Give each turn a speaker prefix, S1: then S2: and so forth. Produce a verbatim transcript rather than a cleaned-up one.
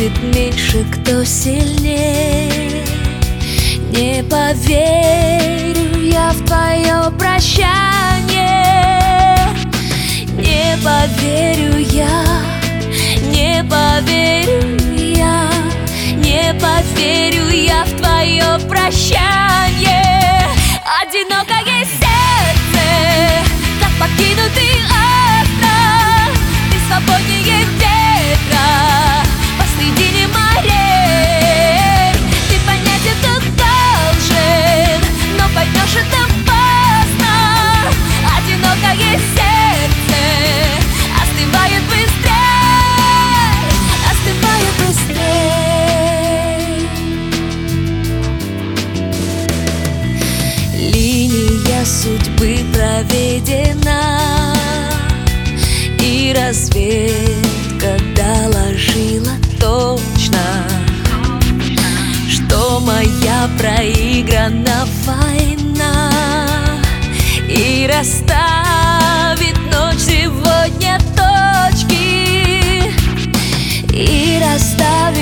S1: будет меньше, кто сильнее. Не поверю я в твое прощание. Не поверю я, не поверю я, не поверю я в твое прощание. Одинокое сердце, как покинутый остров, ты свободнее ветра посредине морей. Ты понятен, кто должен, но поймешь это поздно. Одинокое сердце остывает быстрей, остывает быстрей. Линия судьбы проведена, и разведка доложила точно, что моя проиграна война, и расставит ночь сегодня точки, и расставит